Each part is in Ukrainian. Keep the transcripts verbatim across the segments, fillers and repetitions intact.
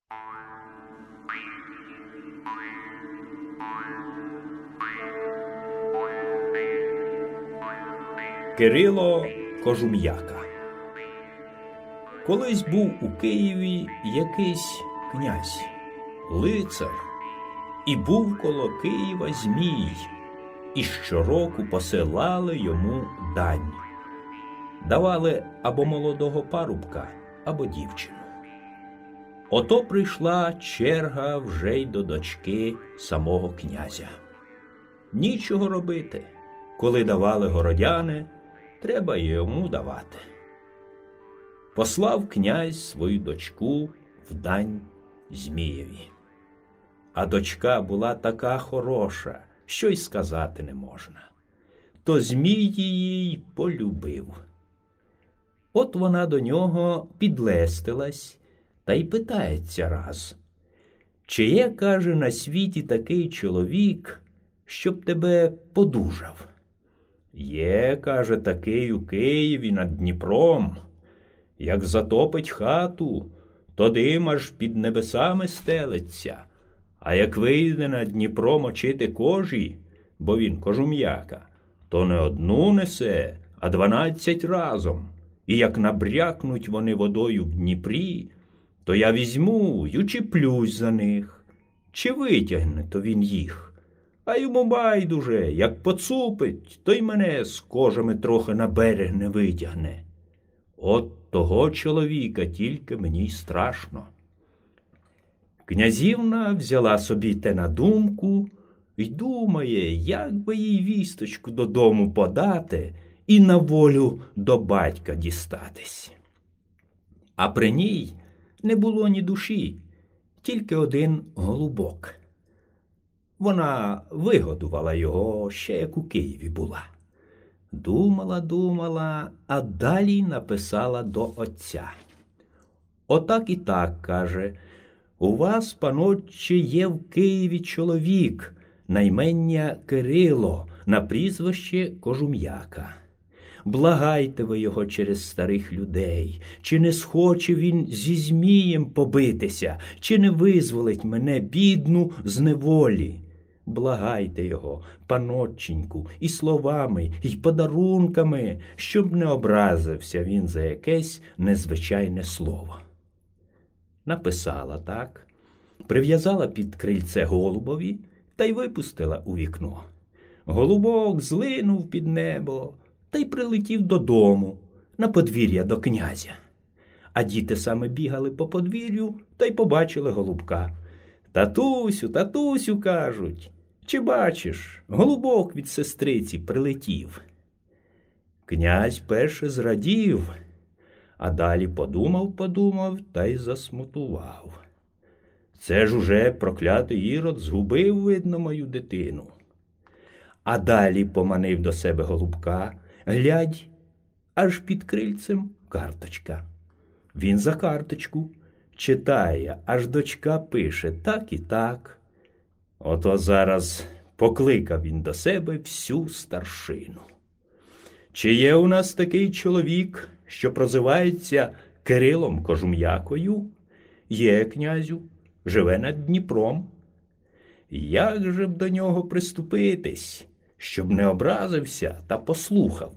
Кирило Кожум'яка. Колись був у Києві якийсь князь, лицар, і був коло Києва Змій, і щороку посилали йому дань. Давали або молодого парубка, або дівчину. Ото прийшла черга вже й до дочки самого князя. Нічого робити. Коли давали городяни, треба й йому давати. Послав князь свою дочку в дань Змієві. А дочка була така хороша, що й сказати не можна. То Змій її й полюбив. От вона до нього підлестилась та й питається раз: чи є, каже, на світі такий чоловік, щоб тебе подужав? Є, каже, такий у Києві над Дніпром. Як затопить хату, то дим аж під небесами стелиться, а як вийде на Дніпро мочити кожі, бо він Кожум'яка, то не одну несе, а дванадцять разом. І як набрякнуть вони водою в Дніпрі, то я візьму й учіплюсь за них. Чи витягне то він їх? А йому байдуже, як поцупить, то й мене з кожами трохи на берег не витягне. От того чоловіка тільки мені й страшно. Князівна взяла собі те на думку й думає, як би їй вісточку додому подати і на волю до батька дістатись. А при ній не було ні душі, тільки один голубок. Вона вигодувала його ще як у Києві була. Думала, думала, а далі написала до отця. Отак і так, каже, у вас, панотче, є в Києві чоловік, на імення Кирило, на прізвище Кожум'яка. Благайте ви його через старих людей, чи не схоче він зі Змієм побитися, чи не визволить мене, бідну, з неволі. Благайте його, панотченьку, і словами, і подарунками, щоб не образився він за якесь незвичайне слово. Написала так, прив'язала під крильце голубові та й випустила у вікно. Голубок злинув під небо та й прилетів додому, на подвір'я до князя. А діти саме бігали по подвір'ю та й побачили голубка. «Татусю, татусю», кажуть, «чи бачиш, голубок від сестриці прилетів». Князь перше зрадів, а далі подумав-подумав та й засмутував. Це ж уже проклятий Ірод згубив, видно, мою дитину. А далі поманив до себе голубка, глядь, аж під крильцем карточка. Він за карточку читає, аж дочка пише так і так. Ото зараз покликав він до себе всю старшину. Чи є у нас такий чоловік, що прозивається Кирилом Кожум'якою? Є, князю, живе над Дніпром. Як же б до нього приступитись, щоб не образився та послухав?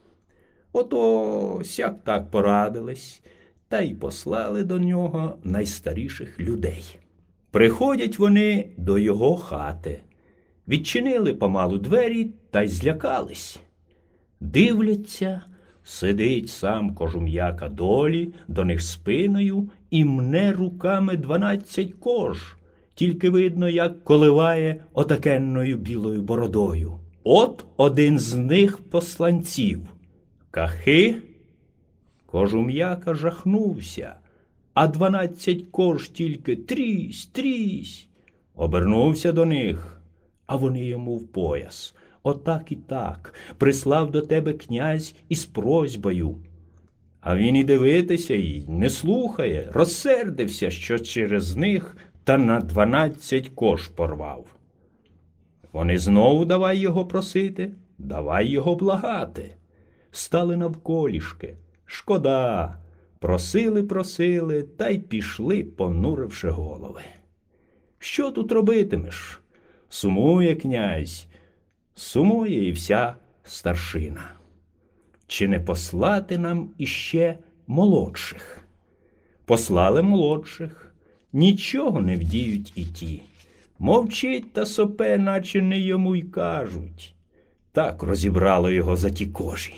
Ото сяк так порадились, та й послали до нього найстаріших людей. Приходять вони до його хати, відчинили помалу двері та й злякались. Дивляться, сидить сам Кожум'яка долі, до них спиною і мне руками дванадцять кож, тільки видно, як коливає отакенною білою бородою. От один з них посланців. Кахи? Кожум'яка жахнувся, а дванадцять кож тільки трісь, трісь. Обернувся до них, а вони йому в пояс. Отак і так, прислав до тебе князь із просьбою. А він і дивитися й не слухає, розсердився, що через них та на дванадцять кож порвав. Вони знову давай його просити, давай його благати. Стали навколішки. Шкода, Просили, просили, та й пішли, понуривши голови. Що тут робитимеш? Сумує князь, сумує і вся старшина. Чи не послати нам іще молодших? Послали молодших, нічого не вдіють і ті. Мовчить та сопе, наче не йому й кажуть. Так розібрало його за ті кожі.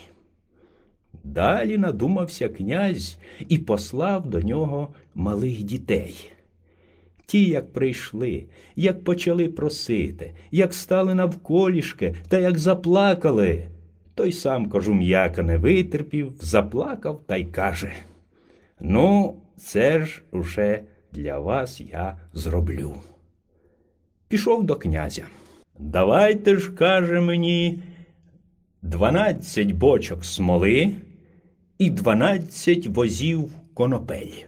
Далі надумався князь і послав до нього малих дітей. Ті, як прийшли, як почали просити, як стали навколішки та як заплакали, той сам кожум'яка не витерпів, заплакав та й каже: «Ну, це ж уже для вас я зроблю». Пішов до князя. «Давайте ж, каже, мені, дванадцять бочок смоли і дванадцять возів конопель».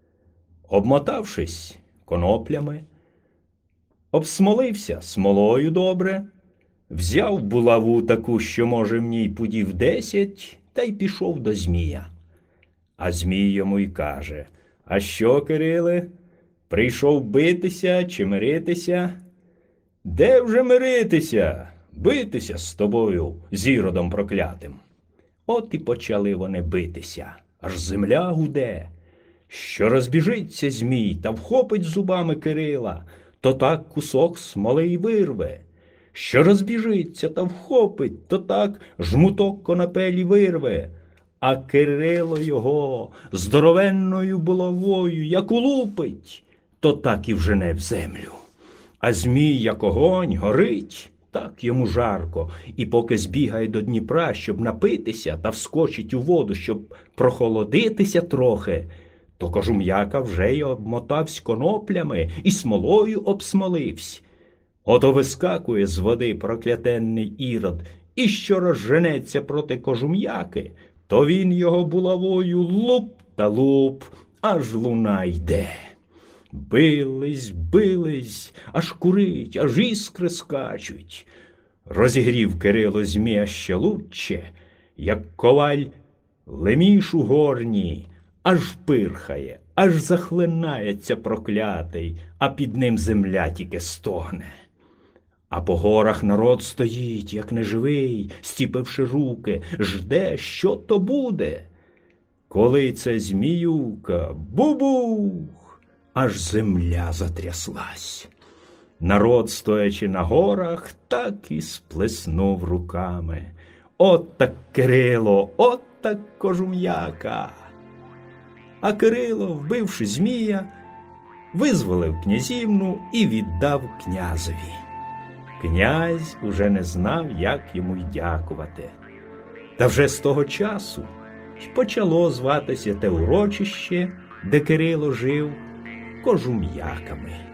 Обмотавшись коноплями, обсмолився смолою добре, взяв булаву таку, що, може, в ній пудів десять, та й пішов до Змія. А Змій йому й каже: «А що, Кириле, прийшов битися чи миритися?» «Де вже миритися? Битися з тобою, з Іродом проклятим». От і почали вони битися, аж земля гуде. Що розбіжиться Змій та вхопить зубами Кирила, то так кусок смоли й вирве. Що розбіжиться та вхопить, то так жмуток конопелі вирве. А Кирило його здоровенною булавою як улупить, то так і вжене в землю. А Змій, як огонь, горить, так йому жарко, і поки збігає до Дніпра, щоб напитися та вскочить у воду, щоб прохолодитися трохи, то кожум'яка вже й обмотавсь коноплями і смолою обсмоливсь. Ото вискакує з води проклятенний Ірод, і що розженеться проти кожум'яки, то він його булавою луп та луп, аж луна йде. Бились, бились, аж курить, аж іскри скачуть. Розігрів Кирило Змія ще лучче, як коваль леміш у горні, аж пирхає, аж захлинається проклятий, а під ним земля тільки стогне. А по горах народ стоїть, як неживий, стіпивши руки, жде, що то буде. Коли це Зміюка бубух, аж земля затряслась. Народ, стоячи на горах, так і сплеснув руками. От так Кирило, от так кожум'яка. А Кирило, вбивши Змія, визволив князівну і віддав князеві. Князь уже не знав, як йому й дякувати. Та вже з того часу й почало зватися те урочище, де Кирило жив, Кожум'яками.